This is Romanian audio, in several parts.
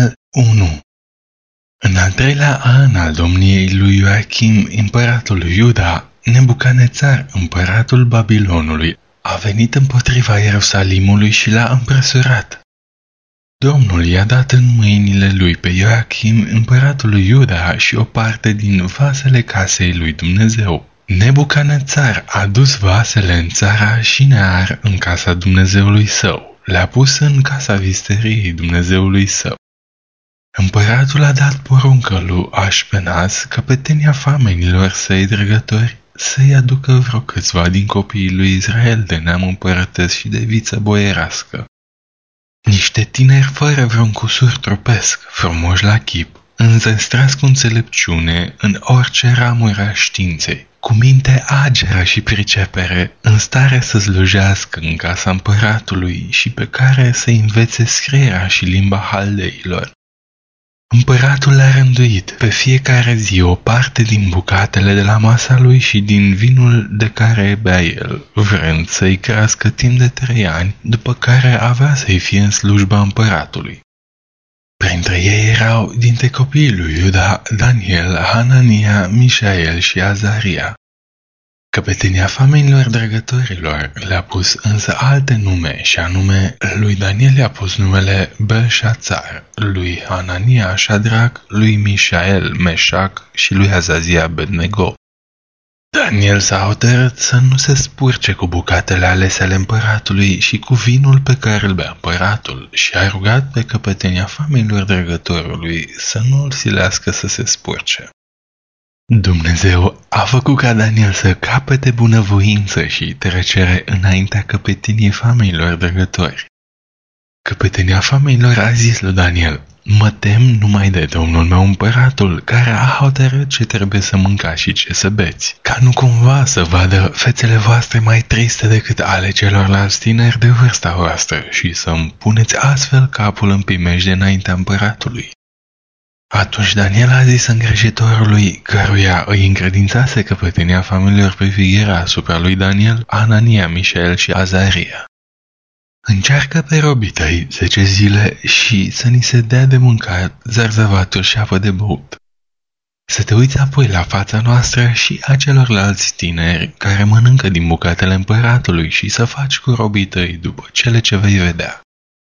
Daniel 1. În al treilea an al domniei lui Ioachim, împăratul lui Iuda, Nebucanețar, împăratul Babilonului, a venit împotriva Ierusalimului și l-a împresurat. Domnul i-a dat în mâinile lui pe Ioachim, împăratul lui Iuda, și o parte din vasele casei lui Dumnezeu. Nebucanețar a dus vasele în țara Șinear, în casa Dumnezeului său. Le-a pus în casa visteriei Dumnezeului său. Împăratul a dat poruncă lui Așpenaz, căpetenia famenilor săi dregători, să-i aducă vreo câțiva din copiii lui Israel de neam împărătesc și de viță boierască. Niște tineri fără vreun cusur trupesc, frumoși la chip, înzestrați cu înțelepciune în orice ramură a științei, cu minte ageră și pricepere, în stare să slujească în casa împăratului și pe care să învețe scrierea și limba haldeilor. Împăratul le-a rânduit pe fiecare zi o parte din bucatele de la masa lui și din vinul de care bea el, vrând să-i crească timp de 3 ani, după care avea să-i fie în slujba împăratului. Printre ei erau dintre copiii lui Iuda, Daniel, Hanania, Mișael și Azaria. Căpetenia famenilor dregătorilor le-a pus însă alte nume, și anume lui Daniel i-a pus numele Belșațar, lui Hanania Șadrac, lui Mișael Meșac și lui Azazia Abednego. Daniel s-a hotărât să nu se spurce cu bucatele alese ale împăratului și cu vinul pe care îl bea împăratul și a rugat pe căpetenia famenilor dregătorului să nu îl silească să se spurce. Dumnezeu a făcut ca Daniel să capete bunăvoință și trecere înaintea căpeteniei famenilor dregători. Căpetenia famenilor a zis lui Daniel: mă tem numai de Domnul meu împăratul, care a hotărât ce trebuie să mâncați și ce să beți, ca nu cumva să vadă fețele voastre mai triste decât ale celorlalți tineri de vârsta voastră și să-mi puneți astfel capul în primejde înaintea împăratului. Atunci Daniel a zis îngrijitorului, căruia îi încredințase căpetenia familiilor privigherea asupra lui Daniel, Anania, Mișael și Azaria: încearcă pe robii tăi 10 zile și să ni se dea de mâncat zarzăvaturi și apă de băut. Să te uiți apoi la fața noastră și a celorlalți tineri care mănâncă din bucatele împăratului și să faci cu robii tăi după cele ce vei vedea.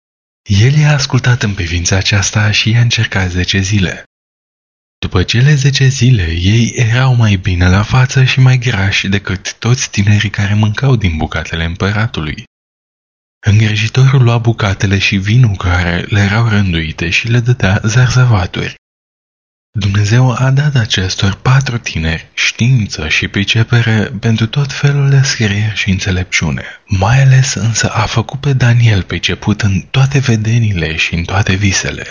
El i-a ascultat în privința aceasta și i-a încercat 10 zile. După cele 10 zile, ei erau mai bine la față și mai grași decât toți tinerii care mâncau din bucatele împăratului. Îngrijitorul lua bucatele și vinul care le erau rânduite și le dădea zarzăvaturi. Dumnezeu a dat acestor 4 tineri știință și pricepere pentru tot felul de scrieri și înțelepciune. Mai ales însă a făcut pe Daniel priceput în toate vedenile și în toate visele.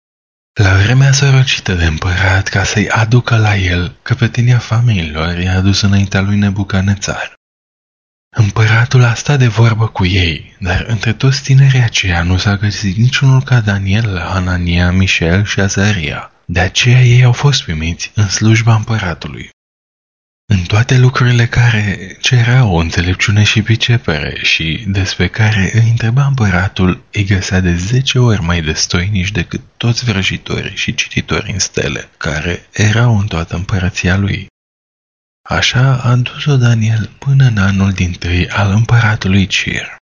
La vremea sărăcită de împărat, ca să-i aducă la el, căpetenia famenilor i-a adus înaintea lui Nebucanețar. Împăratul a stat de vorbă cu ei, dar între toți tinerii aceia nu s-a găsit niciunul ca Daniel, Hanania, Mișael și Azaria. De aceea ei au fost primiți în slujba împăratului. În toate lucrurile care cereau o înțelepciune și pricepere și despre care îi întreba împăratul, îi găsea de 10 ori mai destoinici decât toți vrăjitorii și cititori în stele, care erau în toată împărăția lui. Așa a dus-o Daniel până în anul dintâi al împăratului Cir.